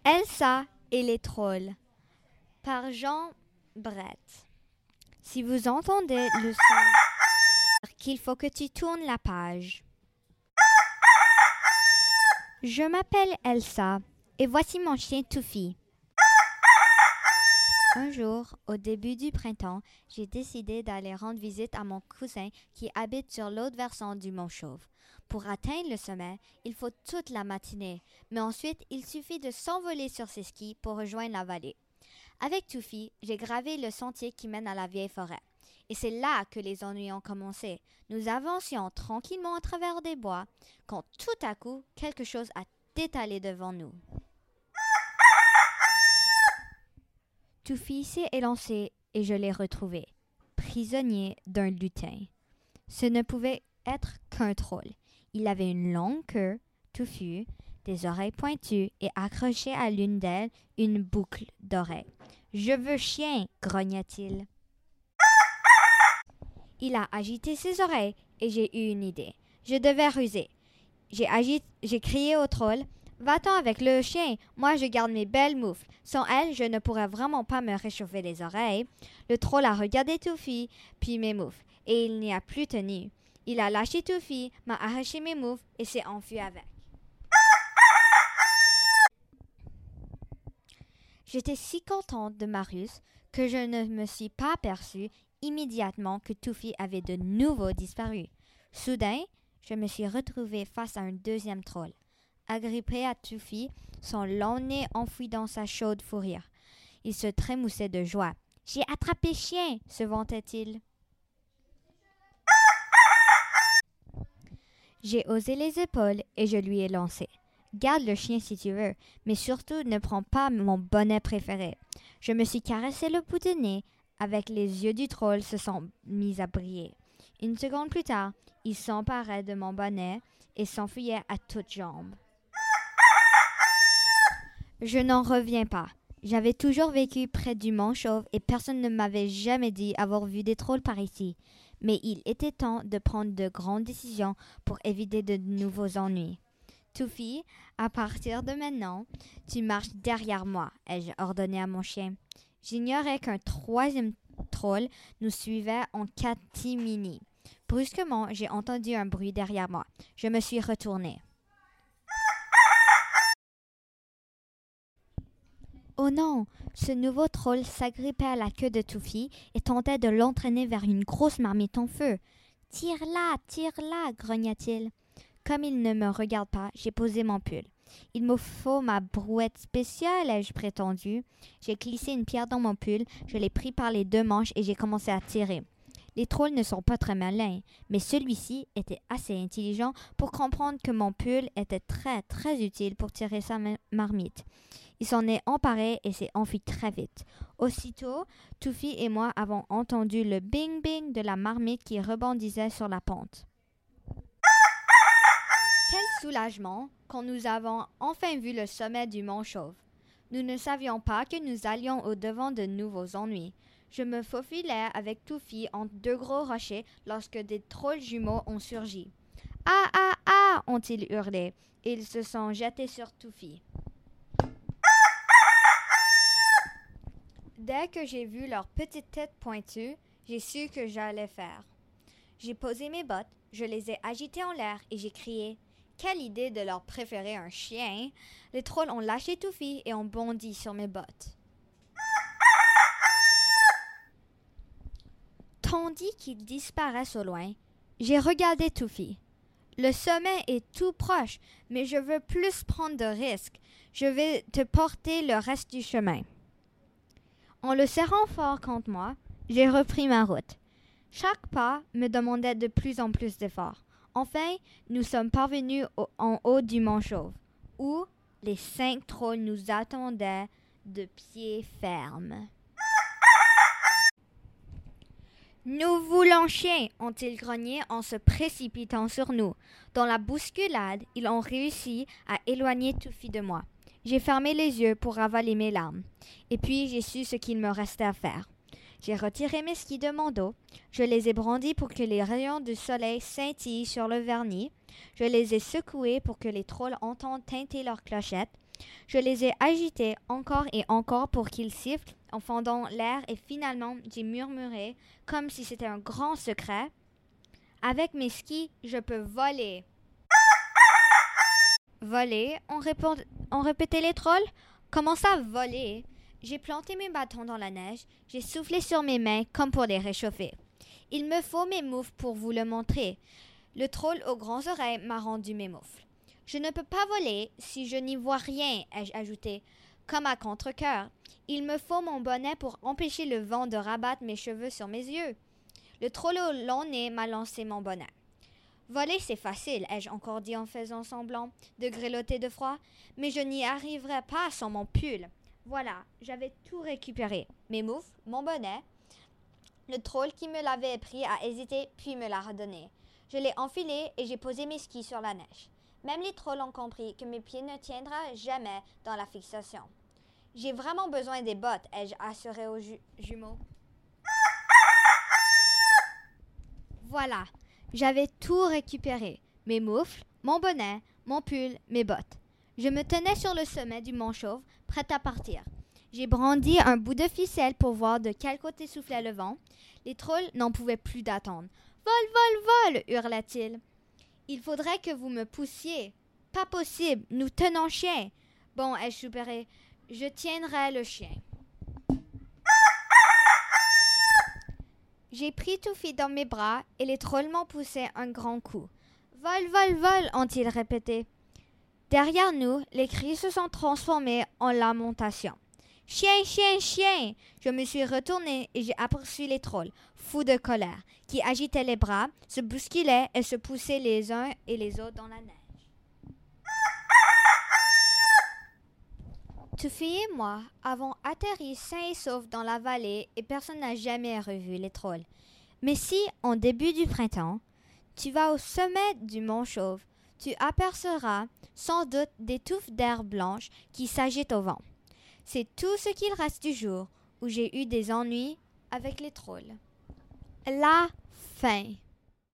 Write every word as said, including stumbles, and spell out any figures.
Elsa et les trolls par Jean Brett. Si vous entendez le son, qu'il faut que tu tournes la page. Je m'appelle Elsa et voici mon chien Tuffy. Un jour, au début du printemps, j'ai décidé d'aller rendre visite à mon cousin qui habite sur l'autre versant du mont Chauve. Pour atteindre le sommet, il faut toute la matinée, mais ensuite, il suffit de s'envoler sur ses skis pour rejoindre la vallée. Avec Tuffy, j'ai gravé le sentier qui mène à la vieille forêt. Et c'est là que les ennuis ont commencé. Nous avancions tranquillement à travers des bois, quand tout à coup, quelque chose a étalé devant nous. Tuffy s'est élancé et je l'ai retrouvé, prisonnier d'un lutin. Ce ne pouvait être qu'un troll. Il avait une longue queue, touffue, des oreilles pointues et accroché à l'une d'elles une boucle d'oreille. « Je veux chien !» grogna-t-il. Il a agité ses oreilles et j'ai eu une idée. Je devais ruser. J'ai, agi- j'ai crié au troll. Va-t'en avec le chien, moi je garde mes belles moufles. Sans elles, je ne pourrais vraiment pas me réchauffer les oreilles. Le troll a regardé Tuffy, puis mes moufles, et il n'y a plus tenu. Il a lâché Tuffy, m'a arraché mes moufles et s'est enfui avec. J'étais si contente de ma ruse que je ne me suis pas aperçue immédiatement que Tuffy avait de nouveau disparu. Soudain, je me suis retrouvée face à un deuxième troll. Agrippé à Tuffy, son long nez enfoui dans sa chaude fourrure. Il se trémoussait de joie. « J'ai attrapé chien !» se vantait-il. J'ai osé les épaules et je lui ai lancé. « Garde le chien si tu veux, mais surtout ne prends pas mon bonnet préféré. » Je me suis caressé le bout de nez, avec les yeux du troll se sont mis à briller. Une seconde plus tard, il s'emparait de mon bonnet et s'enfuyait à toutes jambes. Je n'en reviens pas. J'avais toujours vécu près du mont Chauve et personne ne m'avait jamais dit avoir vu des trolls par ici. Mais il était temps de prendre de grandes décisions pour éviter de nouveaux ennuis. Tuffy, à partir de maintenant, tu marches derrière moi, ai-je ordonné à mon chien. J'ignorais qu'un troisième troll nous suivait en catimini. Brusquement, j'ai entendu un bruit derrière moi. Je me suis retournée. Oh non! Ce nouveau troll s'agrippait à la queue de Tuffy et tentait de l'entraîner vers une grosse marmite en feu. « Tire-la! Tire-la! » grogna-t-il. Comme il ne me regarde pas, j'ai posé mon pull. « Il me faut ma brouette spéciale, ai-je prétendu. » J'ai glissé une pierre dans mon pull, je l'ai pris par les deux manches et j'ai commencé à tirer. Les trolls ne sont pas très malins, mais celui-ci était assez intelligent pour comprendre que mon pull était très, très utile pour tirer sa marmite. Il s'en est emparé et s'est enfui très vite. Aussitôt, Tuffy et moi avons entendu le bing-bing de la marmite qui rebondissait sur la pente. Quel soulagement quand nous avons enfin vu le sommet du mont Chauve. Nous ne savions pas que nous allions au-devant de nouveaux ennuis. Je me faufilais avec Tuffy entre deux gros rochers lorsque des trolls jumeaux ont surgi. « Ah, ah, ah !» ont-ils hurlé, et ils se sont jetés sur Tuffy. Dès que j'ai vu leur petite tête pointue, j'ai su que j'allais faire. J'ai posé mes bottes, je les ai agitées en l'air et j'ai crié « Quelle idée de leur préférer un chien !» Les trolls ont lâché Tuffy et ont bondi sur mes bottes. Tandis qu'ils disparaissent au loin, j'ai regardé Tuffy. Le sommet est tout proche, mais je veux plus prendre de risques. Je vais te porter le reste du chemin. En le serrant fort contre moi, j'ai repris ma route. Chaque pas me demandait de plus en plus d'efforts. Enfin, nous sommes parvenus au, en haut du mont Chauve, où les cinq trolls nous attendaient de pied ferme. « Nous voulons chien !» ont-ils grogné en se précipitant sur nous. Dans la bousculade, ils ont réussi à éloigner Tuffy de moi. J'ai fermé les yeux pour avaler mes larmes. Et puis, j'ai su ce qu'il me restait à faire. J'ai retiré mes skis de mon dos. Je les ai brandis pour que les rayons du soleil scintillent sur le vernis. Je les ai secoués pour que les trolls entendent tinter leurs clochettes. Je les ai agités encore et encore pour qu'ils sifflent en fendant l'air et finalement j'ai murmuré, comme si c'était un grand secret. Avec mes skis, je peux voler. Voler, ont, répond- ont répété les trolls. Comment ça, voler? J'ai planté mes bâtons dans la neige, j'ai soufflé sur mes mains comme pour les réchauffer. Il me faut mes moufles pour vous le montrer. Le troll aux grandes oreilles m'a rendu mes moufles. Je ne peux pas voler si je n'y vois rien, ai-je ajouté, comme à contre-cœur. Il me faut mon bonnet pour empêcher le vent de rabattre mes cheveux sur mes yeux. Le troll au long nez m'a lancé mon bonnet. Voler, c'est facile, ai-je encore dit en faisant semblant de grelotter de froid, mais je n'y arriverai pas sans mon pull. Voilà, j'avais tout récupéré. Mes moufles, mon bonnet. Le troll qui me l'avait pris a hésité, puis me l'a redonné. Je l'ai enfilé et j'ai posé mes skis sur la neige. Même les trolls ont compris que mes pieds ne tiendraient jamais dans la fixation. J'ai vraiment besoin des bottes, ai-je assuré aux ju- jumeaux. Voilà, j'avais tout récupéré. Mes moufles, mon bonnet, mon pull, mes bottes. Je me tenais sur le sommet du mont Chauve, prête à partir. J'ai brandi un bout de ficelle pour voir de quel côté soufflait le vent. Les trolls n'en pouvaient plus d'attendre. « Vole, vole, vole !» hurla-t-il. « Il faudrait que vous me poussiez. »« Pas possible, nous tenons chien. »« Bon, ai-je soupiré, je tiendrai le chien. » J'ai pris Touffi dans mes bras et les trolls m'ont poussé un grand coup. « Vole, vole, vole !» ont-ils répété. Derrière nous, les cris se sont transformés en lamentations. « Chien, chien, chien !» Je me suis retournée et j'ai aperçu les trolls, fous de colère, qui agitaient les bras, se bousculaient et se poussaient les uns et les autres dans la neige. Touffi et moi avons atterri sains et saufs dans la vallée et personne n'a jamais revu les trolls. Mais si, en début du printemps, tu vas au sommet du mont Chauve, tu apercevras sans doute des touffes d'herbe blanche qui s'agitent au vent. C'est tout ce qu'il reste du jour où j'ai eu des ennuis avec les trolls. La fin.